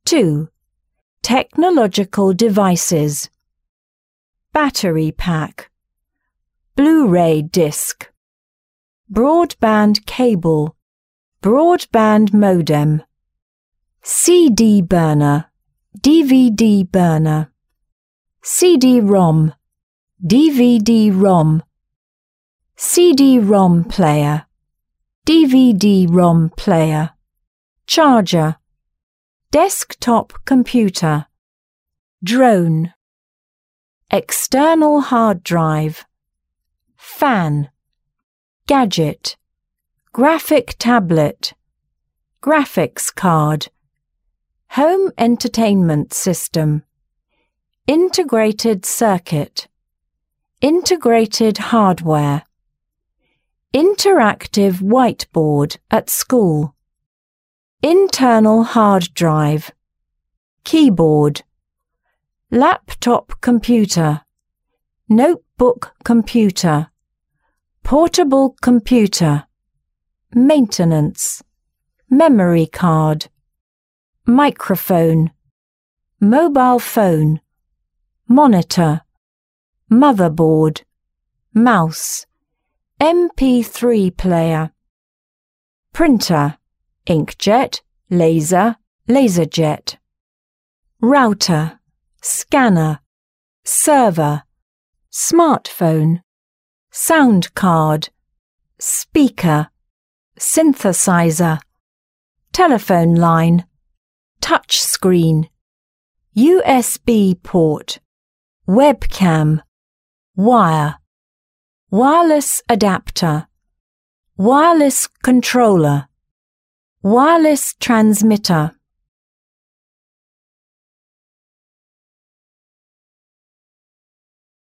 2. Technological devices. Battery pack. Blu-ray disc. Broadband cable. Broadband modem. CD burner. DVD burner. CD-ROM. DVD-ROM. CD-ROM player. DVD-ROM player. Charger. Desktop computer. Drone. External hard drive. Fan. Gadget. Graphic tablet. Graphics card. Home entertainment system. Integrated circuit. Integrated hardware. Interactive whiteboard at school. Internal hard drive. Keyboard. Laptop computer. Notebook computer. Portable computer. Maintenance. Memory card. Microphone. Mobile phone. Monitor. Motherboard. Mouse. MP3 player. Printer. Inkjet. Laser. Laserjet. Router. Scanner. Server. Smartphone. Sound card. Speaker. Synthesizer. Telephone line. Touch screen. USB port. Webcam. Wire. Wireless adapter. Wireless controller. Wireless transmitter.